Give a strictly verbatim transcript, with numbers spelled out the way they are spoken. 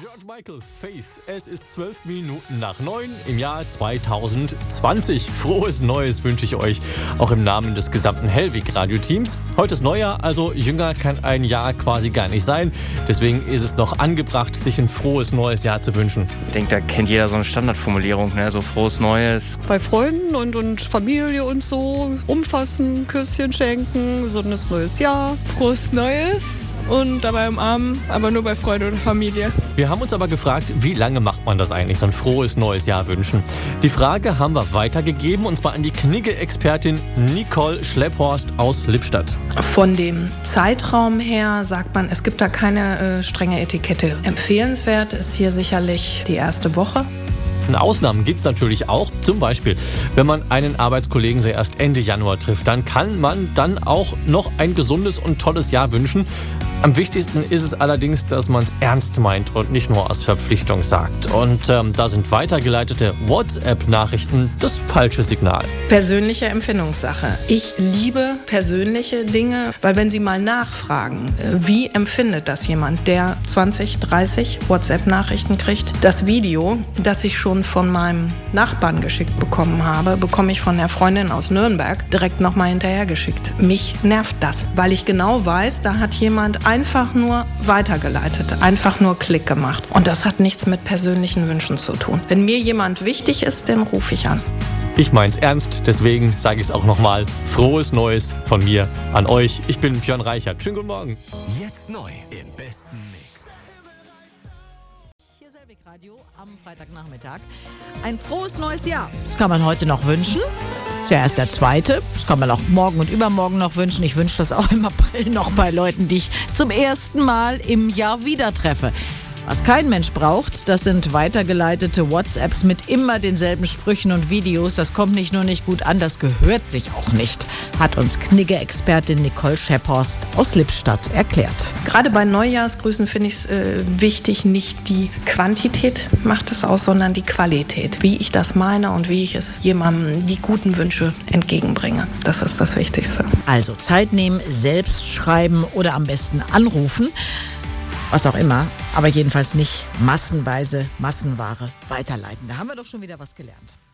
George Michael, Faith. Es ist zwölf Minuten nach neun im Jahr zweitausendzwanzig. Frohes Neues wünsche ich euch, auch im Namen des gesamten Hellwig-Radio-Teams. Heute ist Neujahr, also jünger kann ein Jahr quasi gar nicht sein. Deswegen ist es noch angebracht, sich ein frohes neues Jahr zu wünschen. Ich denke, da kennt jeder so eine Standardformulierung, ne? So frohes Neues. Bei Freunden und, und Familie und so umfassen, Küsschen schenken, gesundes neues Jahr. Frohes Neues und dabei umarmen, aber nur bei Freude oder Familie. Wir haben uns aber gefragt, wie lange macht man das eigentlich, so ein frohes neues Jahr wünschen? Die Frage haben wir weitergegeben, und zwar an die Knigge-Expertin Nicole Schlepphorst aus Lippstadt. Von dem Zeitraum her sagt man, es gibt da keine äh, strenge Etikette. Empfehlenswert ist hier sicherlich die erste Woche. Ausnahmen gibt es natürlich auch. Zum Beispiel, wenn man einen Arbeitskollegen so erst Ende Januar trifft, dann kann man dann auch noch ein gesundes und tolles Jahr wünschen. Am wichtigsten ist es allerdings, dass man es ernst meint und nicht nur aus Verpflichtung sagt. Und ähm, da sind weitergeleitete WhatsApp-Nachrichten das falsche Signal. Persönliche Empfindungssache. Ich liebe persönliche Dinge, weil wenn Sie mal nachfragen, wie empfindet das jemand, der zwanzig, dreißig WhatsApp-Nachrichten kriegt? Das Video, das ich schon von meinem Nachbarn geschickt bekommen habe, bekomme ich von der Freundin aus Nürnberg direkt nochmal hinterhergeschickt. Mich nervt das, weil ich genau weiß, da hat jemand einfach nur weitergeleitet, einfach nur Klick gemacht. Und das hat nichts mit persönlichen Wünschen zu tun. Wenn mir jemand wichtig ist, dann rufe ich an. Ich mein's ernst, deswegen sage ich es auch nochmal. Frohes Neues von mir an euch. Ich bin Björn Reichert. Schönen guten Morgen. Jetzt neu im besten Mix. Hier Hellwig Radio am Freitagnachmittag. Ein frohes neues Jahr. Das kann man heute noch wünschen. Ist ja erst der zweite. Das kann man auch morgen und übermorgen noch wünschen. Ich wünsche das auch im April noch bei Leuten, die ich zum ersten Mal im Jahr wieder treffe. Was kein Mensch braucht, das sind weitergeleitete WhatsApps mit immer denselben Sprüchen und Videos. Das kommt nicht nur nicht gut an, das gehört sich auch nicht, hat uns Knigge-Expertin Nicole Schlepphorst aus Lippstadt erklärt. Gerade bei Neujahrsgrüßen finde ich es äh, wichtig, nicht die Quantität macht es aus, sondern die Qualität. Wie ich das meine und wie ich es jemandem die guten Wünsche entgegenbringe. Das ist das Wichtigste. Also Zeit nehmen, selbst schreiben oder am besten anrufen. Was auch immer, aber jedenfalls nicht massenweise Massenware weiterleiten. Da haben wir doch schon wieder was gelernt.